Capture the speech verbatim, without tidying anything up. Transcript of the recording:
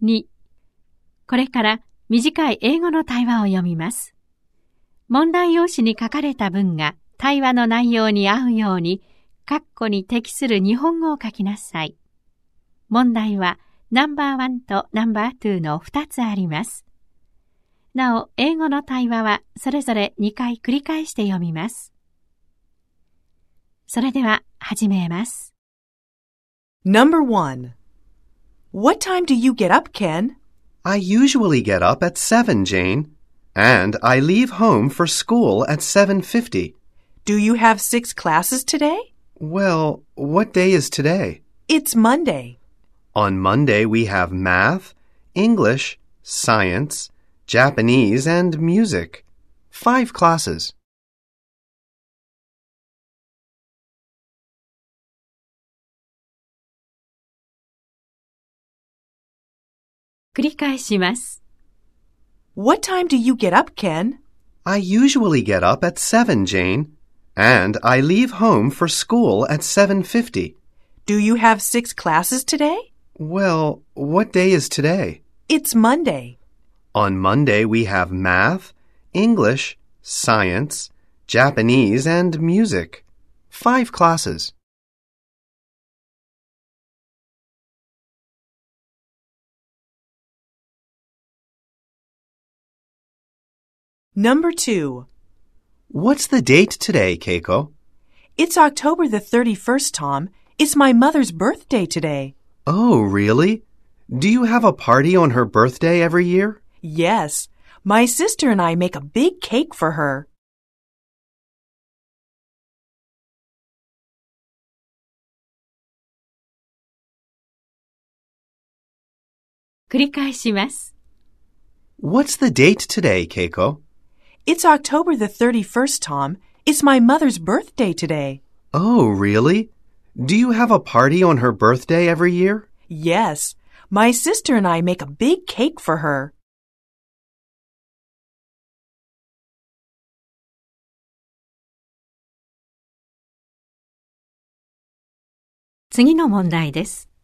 に、これから短い英語の対話を読みます。問題用紙に書かれた文が対話の内容に合うように、括弧に適する日本語を書きなさい。問題はナンバーワンとナンバーツーのふたつあります。なお、英語の対話はそれぞれにかい繰り返して読みます。それでは始めます。 Number one. What time do you get up, Ken? I usually get up at seven, Jane, and I leave home for school at seven fifty. Do you have six classes today? Well, what day is today? It's Monday. On Monday we have math, English, science, Japanese, and music. Five classes. 繰り返します。 What time do you get up, Ken? I usually get up at seven, Jane, and I leave home for school at seven fifty. Do you have six classes today? Well, what day is today? It's Monday. On Monday we have math, English, science, Japanese, and music. Five classes. 'Number two. What's the date today, Keiko? It's October the thirty-first, Tom. It's my mother's birthday today. Oh, really? Do you have a party on her birthday every year? Yes. My sister and I make a big cake for her. 繰り返します。 What's the date today, Keiko? It's October the thirty-first, Tom. It's my mother's birthday today. Oh, really? Do you have a party on her birthday every year? Yes. My sister and I make a big cake for her. 次の問題です。